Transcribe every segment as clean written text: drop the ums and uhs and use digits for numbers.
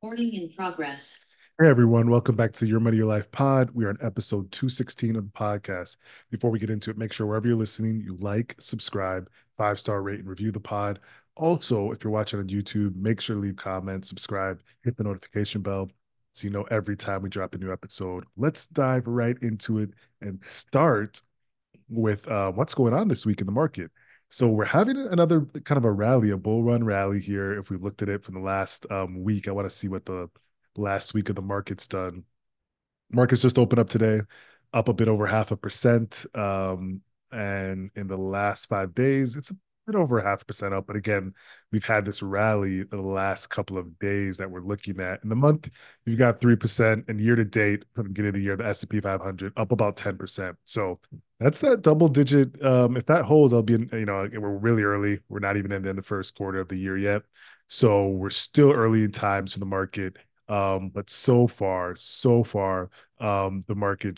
Recording in progress. Hey everyone, welcome back to Your Money Your Life pod. We are on episode 216 of the podcast. Before we get into it, make sure wherever you're listening, you like, subscribe, five-star rate, and review the pod. Also, if you're watching on YouTube, make sure to leave comments, subscribe, hit the notification bell so you know every time we drop a new episode. Let's dive right into it and start with what's going on this week in the market. So we're having another kind of a rally, a bull run rally here. If we looked at it from the last week, I want to see what the last week of the market's done. Markets just opened up today, up a bit over 0.5%. And in the last 5 days, it's a bit over 0.5% up. But again, we've had this rally the last couple of days that we're looking at. In the month, you've got 3%, and year to date, from the beginning of the year, the S&P 500 up about 10%. So that's that double digit. If that holds, I'll be in, we're really early. We're not even in the first quarter of the year yet. So we're still early in times for the market. But so far, the market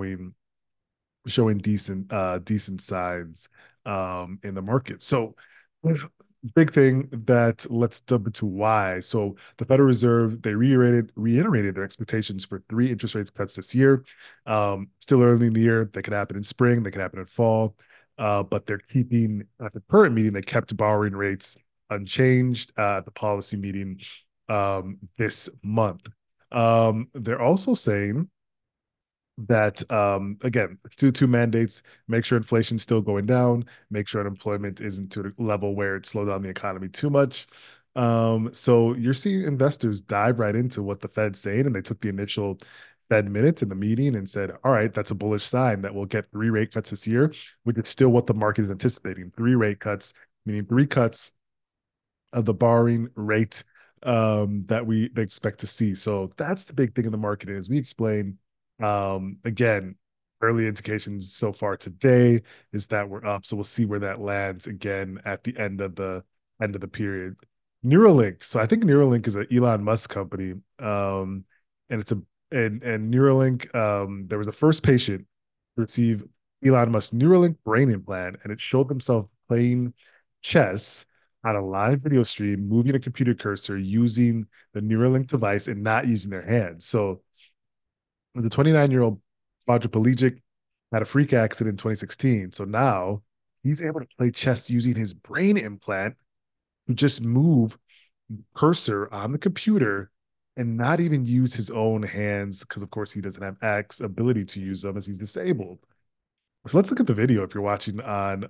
showing decent signs in the market. So big thing that let's jump into why. So the Federal Reserve, they reiterated their expectations for three interest rates cuts this year. Still early in the year, that could happen in spring, they could happen in fall. But they're keeping at the current meeting, they kept borrowing rates unchanged at the policy meeting this month. They're also saying that again, it's due to mandates, make sure inflation's still going down, make sure unemployment isn't to a level where it slowed down the economy too much. So you're seeing investors dive right into what the Fed's saying, and they took the initial Fed minutes in the meeting and said, all right, that's a bullish sign that we'll get three rate cuts this year, which is still what the market is anticipating. Three rate cuts, meaning three cuts of the borrowing rate that we expect to see. So that's the big thing in the market is we explain again, early indications so far today is that we're up. So we'll see where that lands again at the end of the period. Neuralink. So I think Neuralink is an Elon Musk company. And it's a and Neuralink, there was a first patient to receive Elon Musk's Neuralink brain implant, and it showed themselves playing chess on a live video stream, moving a computer cursor using the Neuralink device and not using their hands. So the 29-year-old quadriplegic had a freak accident in 2016. So now he's able to play chess using his brain implant to just move cursor on the computer and not even use his own hands because of course he doesn't have X ability to use them as he's disabled. So let's look at the video if you're watching on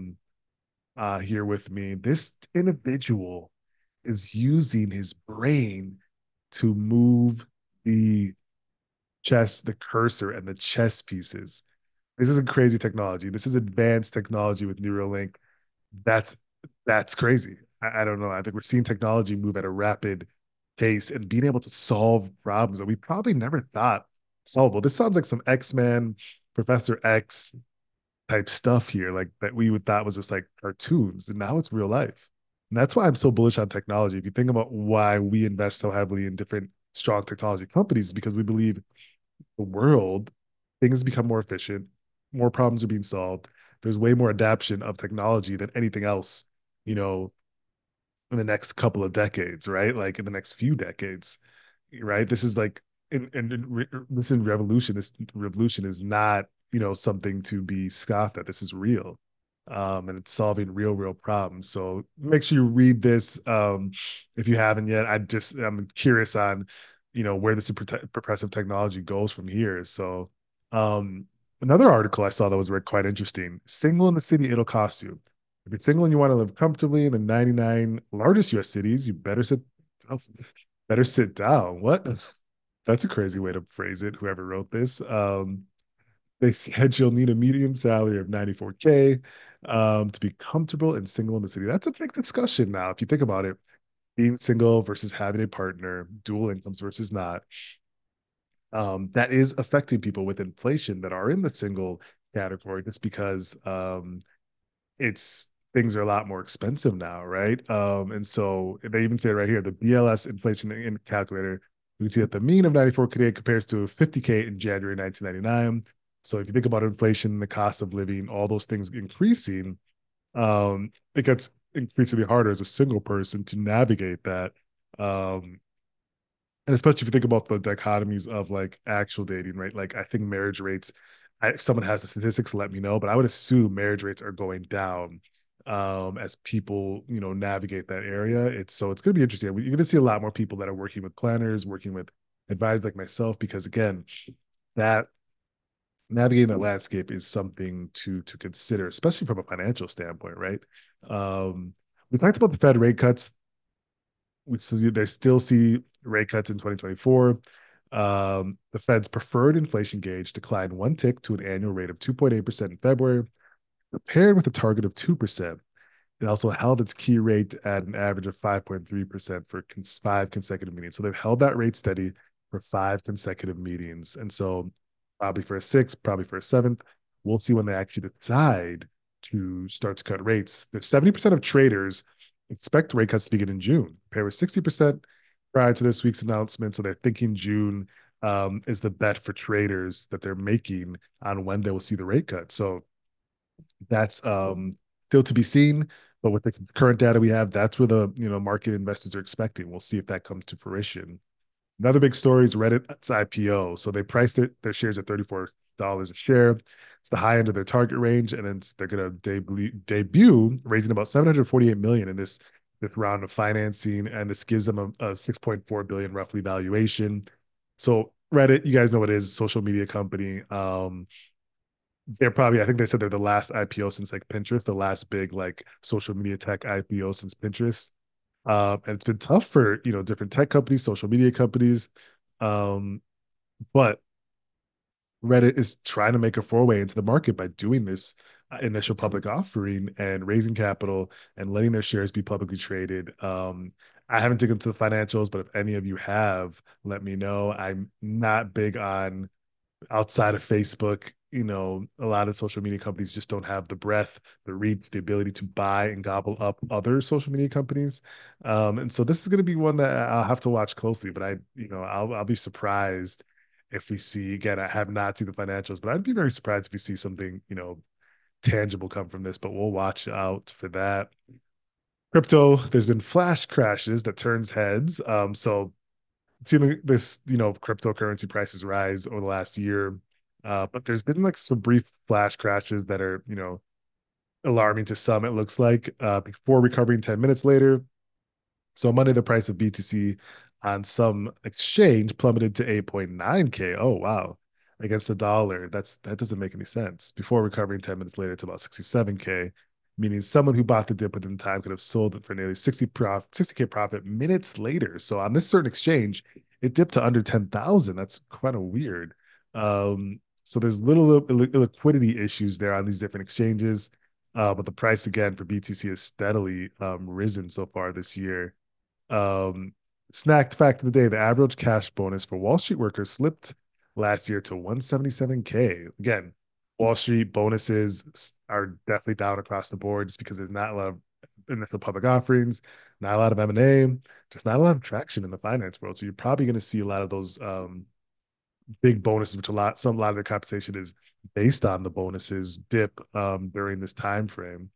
here with me. This individual is using his brain to move the the cursor and the chess pieces. This isn't crazy technology. This is advanced technology with Neuralink. That's that's crazy. I don't know. I think we're seeing technology move at a rapid pace and being able to solve problems that we probably never thought solvable. This sounds like some X-Men, Professor X type stuff here, like that we would thought was just like cartoons, and now it's real life. And that's why I'm so bullish on technology. If you think about why we invest so heavily in different strong technology companies, because we believe the world, things become more efficient, more problems are being solved. There's way more adaptation of technology than anything else, you know, in the next couple of decades, right? Like in the next few decades, right? This is like, this in revolution. This revolution is not, something to be scoffed at. This is real, and it's solving real problems. So make sure you read this if you haven't yet. I'm curious on, where this progressive technology goes from here. So, um, another article I saw that was quite interesting. Single in the city, it'll cost you. If you're single and you want to live comfortably in the 99 largest US cities, you oh, better sit down. What? That's a crazy way to phrase it, whoever wrote this. They said you'll need a medium salary of 94K to be comfortable and single in the city. That's a big discussion now. If you think about it, being single versus having a partner, dual incomes versus not, that is affecting people with inflation that are in the single category just because it's things are a lot more expensive now, right? And so they even say it right here, the BLS inflation in calculator, we can see that the mean of 94K compares to 50K in January 1999. So if you think about inflation, the cost of living, all those things increasing, it gets increasingly harder as a single person to navigate that. Um, And especially if you think about the dichotomies of like actual dating, right? Like I think marriage rates, if someone has the statistics, let me know. But I would assume marriage rates are going down as people, navigate that area. It's going to be interesting. You're going to see a lot more people that are working with planners, working with advisors like myself, because again, that navigating that landscape is something to consider, especially from a financial standpoint, right? We talked about the Fed rate cuts. They still see rate cuts in 2024. The Fed's preferred inflation gauge declined one tick to an annual rate of 2.8% in February, paired with a target of 2%. It also held its key rate at an average of 5.3% for 5 consecutive meetings. So they've held that rate steady for 5 consecutive meetings. And so probably for a sixth, probably for a seventh, we'll see when they actually decide to start to cut rates. There's 70% of traders expect rate cuts to begin in June, compared with 60% prior to this week's announcement. So they're thinking June is the bet for traders that they're making on when they will see the rate cut. So that's still to be seen. But with the current data we have, that's where the market investors are expecting. We'll see if that comes to fruition. Another big story is Reddit's IPO. So they priced their shares at $34 a share. It's the high end of their target range, and then they're going to debut raising about 748 million in this round of financing, and this gives them a 6.4 billion roughly valuation. So Reddit, you guys know what it is, a social media company. They're probably, I think they said they're the last IPO since like Pinterest, the last big like social media tech IPO since Pinterest. And it's been tough for, different tech companies, social media companies. Um, but Reddit is trying to make a foray into the market by doing this initial public offering and raising capital and letting their shares be publicly traded. I haven't taken into the financials, but if any of you have, let me know. I'm not big on outside of Facebook, a lot of social media companies just don't have the breadth, the reach, the ability to buy and gobble up other social media companies. And so this is going to be one that I'll have to watch closely, but I'll be surprised if we see, again, I have not seen the financials, but I'd be very surprised if we see something, tangible come from this, but we'll watch out for that. Crypto, there's been flash crashes that turns heads. So seen this, cryptocurrency prices rise over the last year. But there's been like some brief flash crashes that are, alarming to some, it looks like, before recovering 10 minutes later. So Monday, the price of BTC on some exchange plummeted to 8.9K. Oh, wow. Against the dollar. That doesn't make any sense. Before recovering 10 minutes later to about 67K, meaning someone who bought the dip within time could have sold it for nearly 60K profit minutes later. So on this certain exchange, it dipped to under 10,000. That's kind of weird. So there's little liquidity issues there on these different exchanges. But the price again for BTC has steadily risen so far this year. Um, Snacked fact of the day: the average cash bonus for Wall Street workers slipped last year to 177K. Again, Wall Street bonuses are definitely down across the board just because there's not a lot of initial public offerings, not a lot of M&A, just not a lot of traction in the finance world. So you're probably going to see a lot of those big bonuses, which a lot of their compensation is based on the bonuses dip during this time frame.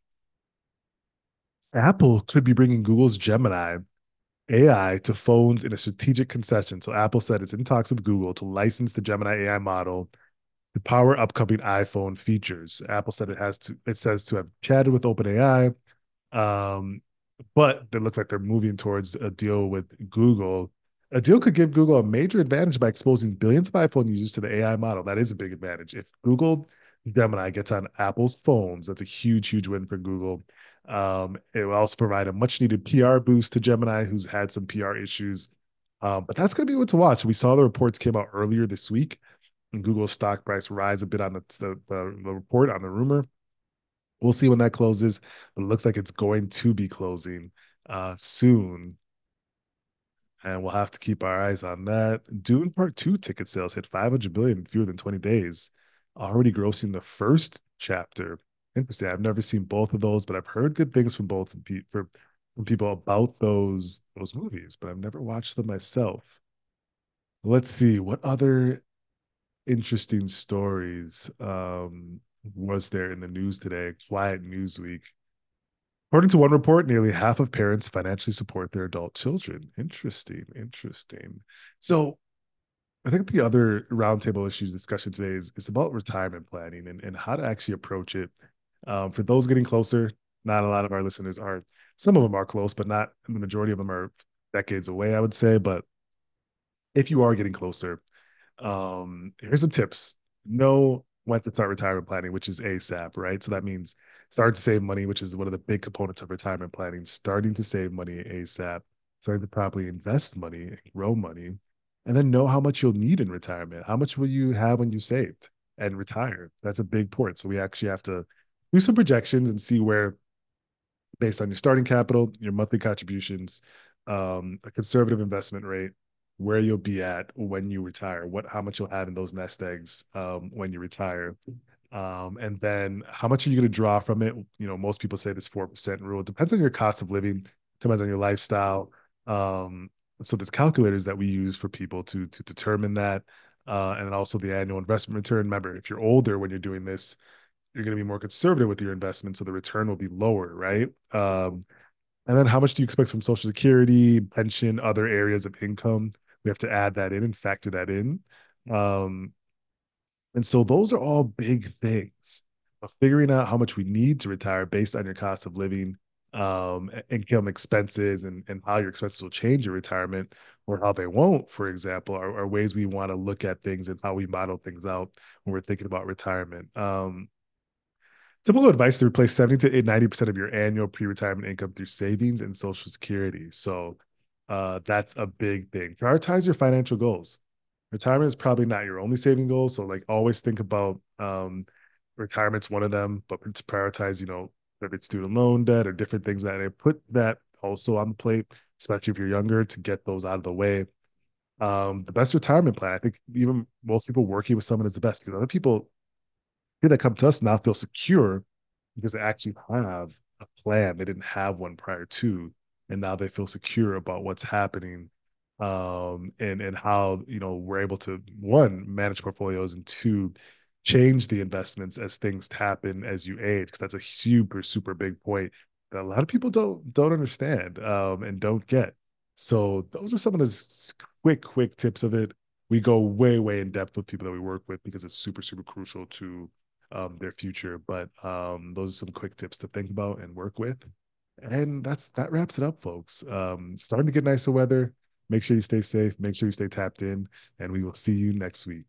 Apple could be bringing Google's Gemini AI to phones in a strategic concession. So Apple said it's in talks with Google to license the Gemini AI model to power upcoming iPhone features. Apple said it says to have chatted with OpenAI, um, but they look like they're moving towards a deal with Google. A deal could give Google a major advantage by exposing billions of iPhone users to the AI model. That is a big advantage. If Google Gemini gets on Apple's phones, that's a huge, huge win for Google. It will also provide a much needed PR boost to Gemini, who's had some PR issues. But that's going to be what to watch. We saw the reports came out earlier this week, and Google's stock price rise a bit on the report on the rumor. We'll see when that closes, but it looks like it's going to be closing soon, and we'll have to keep our eyes on that. Dune Part 2 ticket sales hit 500 billion in fewer than 20 days, already grossing the first chapter. Interesting. I've never seen both of those, but I've heard good things from both from people about those movies, but I've never watched them myself. Let's see what other interesting stories was there in the news today. Quiet news week. According to one report, nearly half of parents financially support their adult children. Interesting, interesting. So I think the other roundtable issue discussion today is about retirement planning and how to actually approach it. For those getting closer, not a lot of our listeners are, some of them are close, but not the majority of them are decades away, I would say. But if you are getting closer, here's some tips. Know when to start retirement planning, which is ASAP, right? So that means start to save money, which is one of the big components of retirement planning, starting to save money ASAP, starting to properly invest money and grow money, and then know how much you'll need in retirement. How much will you have when you saved and retire? That's a big point. So we actually have to do some projections and see where, based on your starting capital, your monthly contributions, a conservative investment rate, where you'll be at when you retire, how much you'll have in those nest eggs when you retire, and then how much are you going to draw from it? Most people say this 4% rule. It depends on your cost of living, depends on your lifestyle. Um, so there's calculators that we use for people to determine that, and then also the annual investment return. Remember, if you're older when you're doing this, you're going to be more conservative with your investment, so the return will be lower, right? And then how much do you expect from Social Security, pension, other areas of income? We have to add that in and factor that in. Um, and so those are all big things. But figuring out how much we need to retire based on your cost of living, income, expenses, and how your expenses will change your retirement or how they won't, for example, are ways we want to look at things and how we model things out when we're thinking about retirement. Typical advice to replace 70 to 90% of your annual pre-retirement income through savings and Social Security. So that's a big thing. Prioritize your financial goals. Retirement is probably not your only saving goal. So like always think about retirement's one of them, but to prioritize, if it's student loan debt or different things that they put that also on the plate, especially if you're younger, to get those out of the way. The best retirement plan, I think even most people working with someone is the best because other people that come to us now feel secure because they actually have a plan. They didn't have one prior to, and now they feel secure about what's happening, and how we're able to, one, manage portfolios, and two, change the investments as things happen as you age, because that's a super super big point that a lot of people don't understand, and don't get. So those are some of the quick tips of it. We go way in depth with people that we work with because it's super super crucial to their future. But those are some quick tips to think about and work with. And that wraps it up, folks. Starting to get nicer weather. Make sure you stay safe. Make sure you stay tapped in, and we will see you next week.